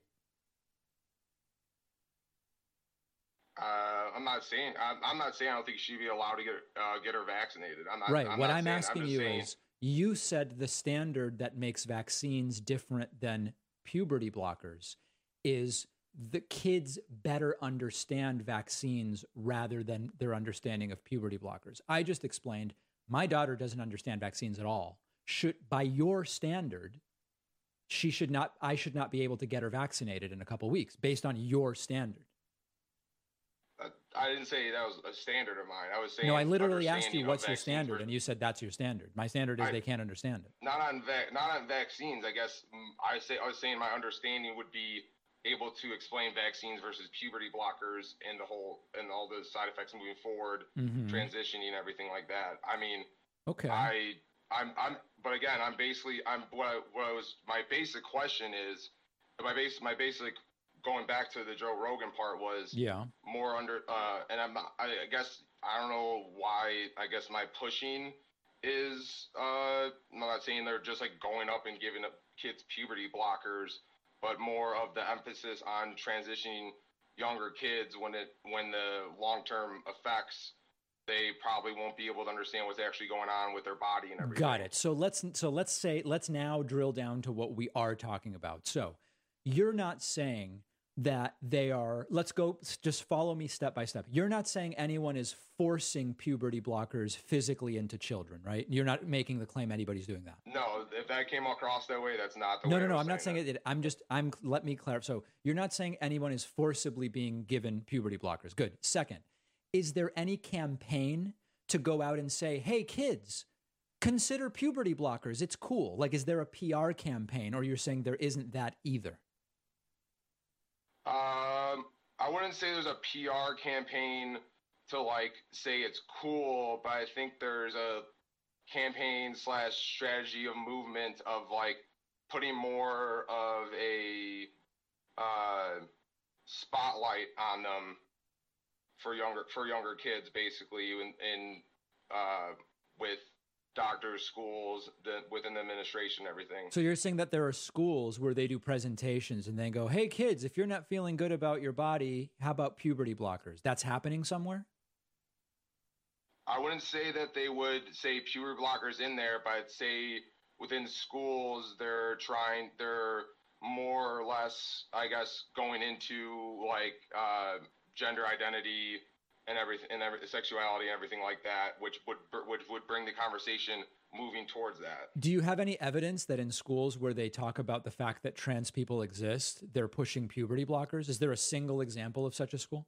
Uh, I'm not saying I'm, I'm not saying I don't think she should be allowed to get uh, get her vaccinated. I'm not Right. I'm what not I'm saying, asking just you saying, is, you said the standard that makes vaccines different than puberty blockers is the kids better understand vaccines rather than their understanding of puberty blockers. I just explained my daughter doesn't understand vaccines at all. Should, by your standard, she should not, I should not be able to get her vaccinated in a couple weeks based on your standard. uh, I didn't say that was a standard of mine. I was saying No, I literally asked understanding you of what's your vaccines standard, versus- and you said that's your standard. My standard is I- they can't understand it. Not on vac, not on vaccines. I guess mm, I say I was saying my understanding would be able to explain vaccines versus puberty blockers and the whole and all the side effects moving forward, Mhm. transitioning, everything like that. I mean, Okay. I I'm I'm but again, I'm basically I'm what I, what I was my basic question is my base my basic going back to the Joe Rogan part was Yeah. more under uh and I'm not, I, I guess I don't know why I guess my pushing is uh I'm not saying they're just like going up and giving up kids puberty blockers, but more of the emphasis on transitioning younger kids when it when the long-term effects, they probably won't be able to understand what's actually going on with their body and everything. Got it. So let's so let's say let's now drill down to what we are talking about. So you're not saying that they are, let's go, just follow me step by step. You're not saying anyone is forcing puberty blockers physically into children, right? You're not making the claim anybody's doing that. No, if that came across that way, that's not the No, way no, I no. was I'm not saying it. I'm just, I'm, let me clarify. So you're not saying anyone is forcibly being given puberty blockers. Good. Second, is there any campaign to go out and say, hey, kids, consider puberty blockers? It's cool. Like, is there a P R campaign, or you're saying there isn't that either? Um, I wouldn't say there's a P R campaign to like say it's cool, but I think there's a campaign slash strategy of movement of like putting more of a uh, spotlight on them for younger for younger kids, basically, in, in uh, with doctors, schools, the, within the administration, everything. So you're saying that there are schools where they do presentations and they go, hey, kids, if you're not feeling good about your body, how about puberty blockers? That's happening somewhere? I wouldn't say that they would say puberty blockers in there, but I'd say within schools, they're trying, they're more or less, I guess, going into like uh, gender identity and everything, and every, sexuality and everything like that, which would would would bring the conversation moving towards that. Do you have any evidence that in schools where they talk about the fact that trans people exist, they're pushing puberty blockers? Is there a single example of such a school?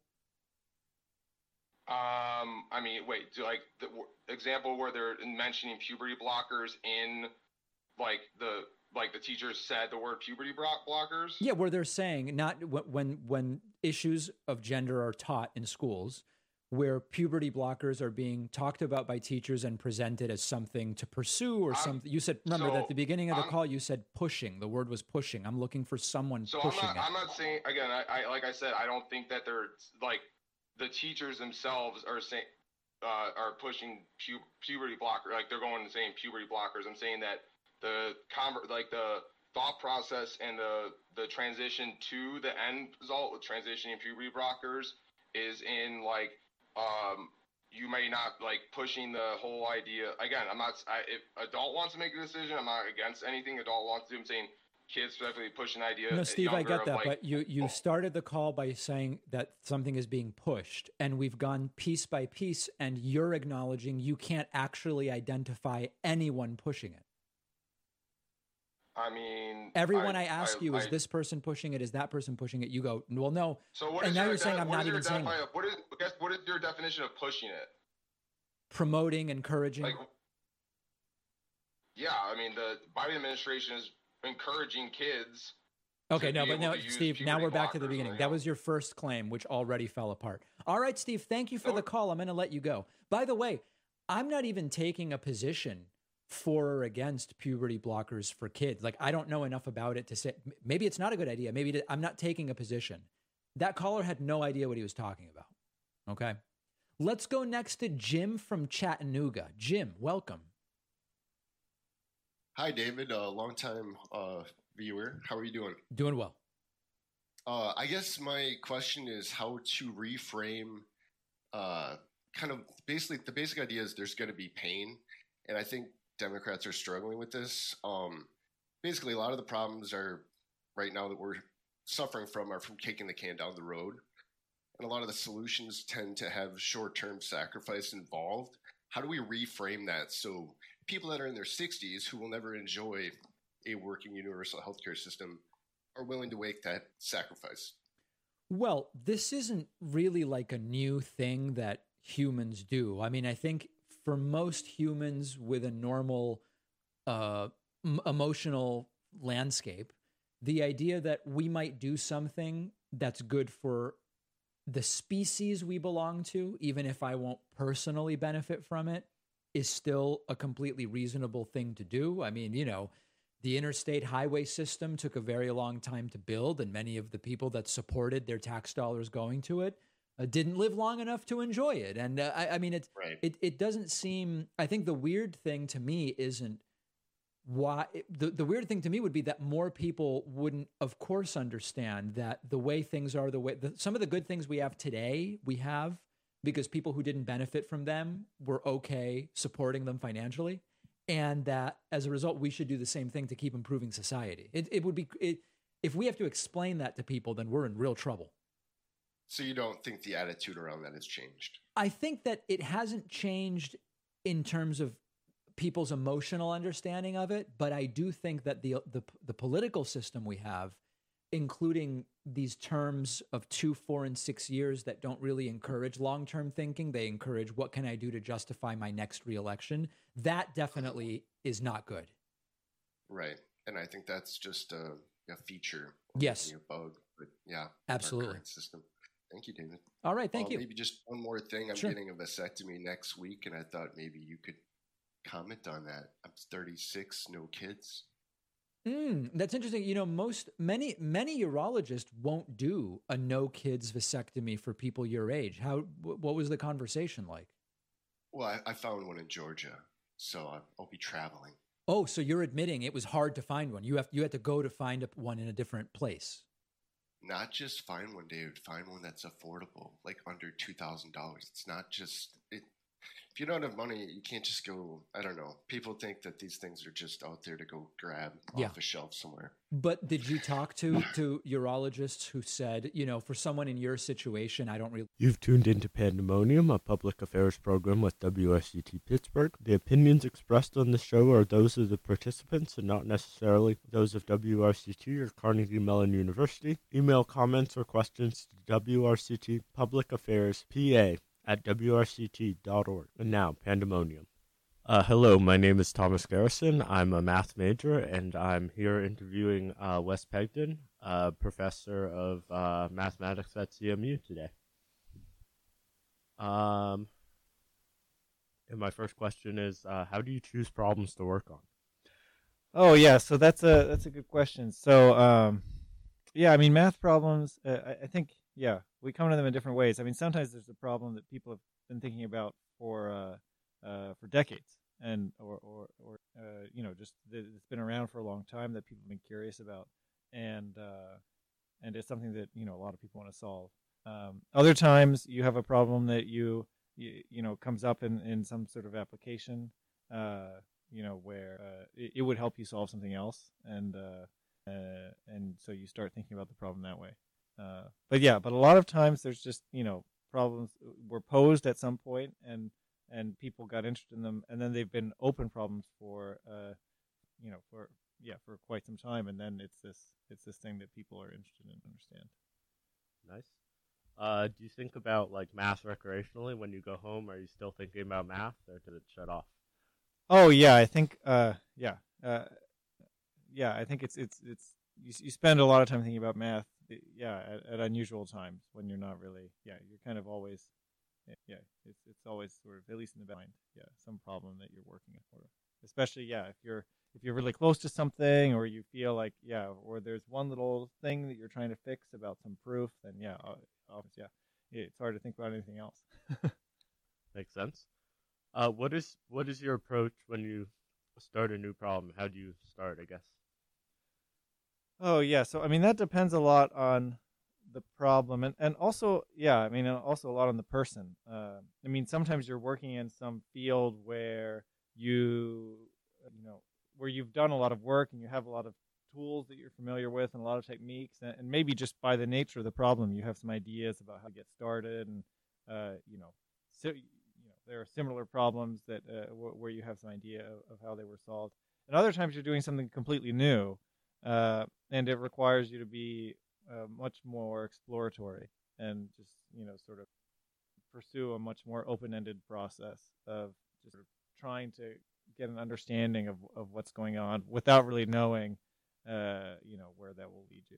Um, I mean, wait, do like the w- example where they're mentioning puberty blockers in like the like the teachers said the word puberty blo- blockers? Yeah, where they're saying not wh- when when issues of gender are taught in schools, where puberty blockers are being talked about by teachers and presented as something to pursue or something. You said, remember so that at the beginning of the I'm- call, you said pushing. The word was pushing. I'm looking for someone So I'm pushing not, it. I'm not saying again. I, I like I said, I don't think that they're like the teachers themselves are saying uh, are pushing pu- puberty blocker. Like they're going and saying puberty blockers. I'm saying that the conver- like the thought process and the the transition to the end result with transitioning puberty blockers is in like um you may not like pushing the whole idea. Again, I'm not. I, if adult wants to make a decision, I'm not against anything adult wants to do. I'm saying kids specifically push an idea. No, Steve, I younger get of, that, like, but you you started the call by saying that something is being pushed, and we've gone piece by piece, and you're acknowledging you can't actually identify anyone pushing it. I mean, Everyone I, ask I- you, is I- this person pushing it? Is that person pushing it? You go, well, no. So what and is now your you're saying de- I'm what not is your even saying defi- that. What is I guess what is your definition of pushing it? Promoting, encouraging. Like, yeah, I mean the Biden administration is encouraging kids. Okay, to no, be but able no, to use Steve, now puberty we're back to the blockers, beginning. you That know? was your first claim, which already fell apart. All right, Steve, thank you for the call. I'm going to let you go. By the way, I'm not even taking a position for or against puberty blockers for kids. Like, I don't know enough about it to say, m- maybe it's not a good idea. Maybe it- I'm not taking a position. That caller had no idea what he was talking about. Okay. Let's go next to Jim from Chattanooga. Jim, welcome. Hi, David, a longtime uh, viewer. How are you doing? Doing well. Uh, I guess my question is how to reframe uh, kind of basically the basic idea is there's going to be pain. And I think Democrats are struggling with this. Um, basically, a lot of the problems are right now that we're suffering from are from kicking the can down the road. And a lot of the solutions tend to have short-term sacrifice involved. How do we reframe that so people that are in their sixties who will never enjoy a working universal healthcare system are willing to make that sacrifice? Well, this isn't really like a new thing that humans do. I mean, I think for most humans with a normal uh, m- emotional landscape, the idea that we might do something that's good for the species we belong to, even if I won't personally benefit from it, is still a completely reasonable thing to do. I mean, you know, the interstate highway system took a very long time to build, and many of the people that supported their tax dollars going to it uh, didn't live long enough to enjoy it. And uh, I, I mean, it's, Right. it it doesn't seem. I think the weird thing to me isn't why. The the weird thing to me would be that more people wouldn't, of course, understand that the way things are, the way the, some of the good things we have today, we have because people who didn't benefit from them were okay supporting them financially. And that as a result, we should do the same thing to keep improving society. It, it would be, it, if we have to explain that to people, then we're in real trouble. So you don't think the attitude around that has changed? I think that it hasn't changed in terms of people's emotional understanding of it, but I do think that the the, the political system we have, including these terms of two, four, and six years that don't really encourage long-term thinking. They encourage what can I do to justify my next reelection. That definitely is not good. Right. And I think that's just a, a feature. Yes. A bug, but yeah. Absolutely. Our current system. Thank you, David. All right. Thank uh, you. Maybe just one more thing. I'm Sure. getting a vasectomy next week, and I thought maybe you could comment on that. I'm thirty-six, no kids. Mm, that's interesting. You know, most many many urologists won't do a no kids vasectomy for people your age. How? wh- What was the conversation like? Well, I, I found one in Georgia, so I'll, I'll be traveling. Oh, so you're admitting it was hard to find one. You have you had to go to find a- one in a different place. Not just find one, David. Find one that's affordable, like under two thousand dollars. It's not just it. If you don't have money, you can't just go. I don't know. People think that these things are just out there to go grab Yeah. off a shelf somewhere. But did you talk to to urologists who said, you know, for someone in your situation, I don't really. You've tuned into Pandemonium, a public affairs program with W R C T Pittsburgh. The opinions expressed on the show are those of the participants and not necessarily those of W R C T or Carnegie Mellon University. Email comments or questions to W R C T Public Affairs P A at W R C T dot org. And now, Pandemonium. Uh, hello, my name is Thomas Garrison. I'm a math major, and I'm here interviewing uh, Wes Pegden, uh, professor of uh, mathematics at C M U today. Um, and my first question is, uh, how do you choose problems to work on? Oh yeah, so that's a that's a good question. So um, yeah, I mean math problems. Uh, I, I think yeah, we come to them in different ways. I mean sometimes there's a problem that people have been thinking about for uh, uh, for decades, and or or, or uh, you know just that it's been around for a long time that people have been curious about, and uh, and it's something that you know a lot of people want to solve. Um, other times you have a problem that you you, you know comes up in, in some sort of application. Uh, you know, where uh, it, it would help you solve something else, and uh, uh, and so you start thinking about the problem that way. Uh, but yeah, but a lot of times there's just you know problems were posed at some point, and and people got interested in them, and then they've been open problems for uh, you know for yeah for quite some time, and then it's this it's this thing that people are interested in understand. Nice. Uh, do you think about like math recreationally when you go home? Are you still thinking about math, or did it shut off? Oh yeah, I think uh, yeah, uh, yeah. I think it's it's it's you, you spend a lot of time thinking about math. Yeah, at, at unusual times when you're not really. Yeah, you're kind of always. Yeah, it's it's always sort of at least in the mind. Yeah, some problem that you're working for. Especially yeah, if you're if you're really close to something, or you feel like yeah, or there's one little thing that you're trying to fix about some proof, then yeah, obviously yeah, it's hard to think about anything else. Makes sense. Uh, what is what is your approach when you start a new problem? How do you start, I guess? Oh yeah, so I mean that depends a lot on the problem, and, and also yeah, I mean and also a lot on the person. Uh, I mean sometimes you're working in some field where you you know where you've done a lot of work and you have a lot of tools that you're familiar with and a lot of techniques, and, and maybe just by the nature of the problem you have some ideas about how to get started, and uh, you know so. There are similar problems that uh, w- where you have some idea of, of how they were solved. And other times you're doing something completely new, uh, and it requires you to be uh, much more exploratory and just you know sort of pursue a much more open-ended process of just sort of trying to get an understanding of, of what's going on without really knowing uh, you know, where that will lead you.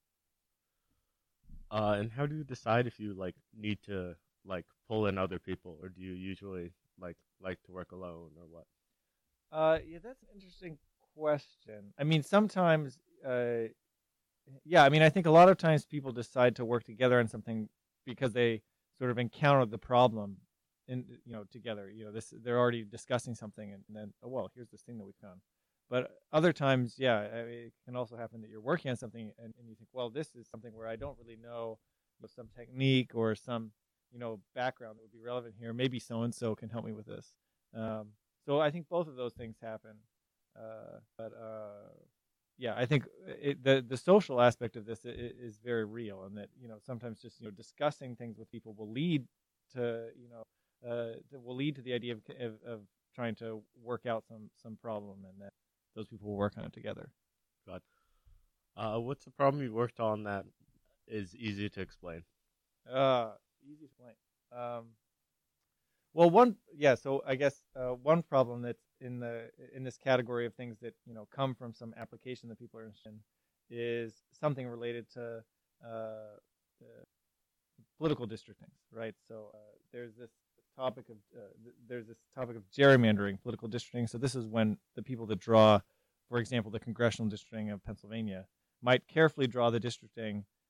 Uh, and how do you decide if you like need to like pull in other people, or do you usually like like to work alone, or what? Uh, yeah, that's an interesting question. I mean, sometimes, uh, yeah, I mean, I think a lot of times people decide to work together on something because they sort of encountered the problem in, you know, together. You know, this they're already discussing something, and, and then, oh well, here's this thing that we found. But other times, yeah, I mean, it can also happen that you're working on something, and, and you think, well, this is something where I don't really know, you know some technique or some, you know, background that would be relevant here. Maybe so and so can help me with this. Um, so I think both of those things happen. Uh, but uh, yeah, I think it, the the social aspect of this is, is very real, and that, you know, sometimes just, you know, discussing things with people will lead to, you know, uh, will lead to the idea of, of of trying to work out some some problem, and that those people will work on it together. God, uh, what's the problem you worked on that is easy to explain? Uh, easy to explain. Um, well, one, yeah. So I guess uh, one problem that's in the in this category of things that, you know, come from some application that people are interested in is something related to uh, uh, political districting, right? So uh, there's this topic of uh, th- there's this topic of gerrymandering, political districting. So this is when the people that draw, for example, the congressional districting of Pennsylvania might carefully draw the districting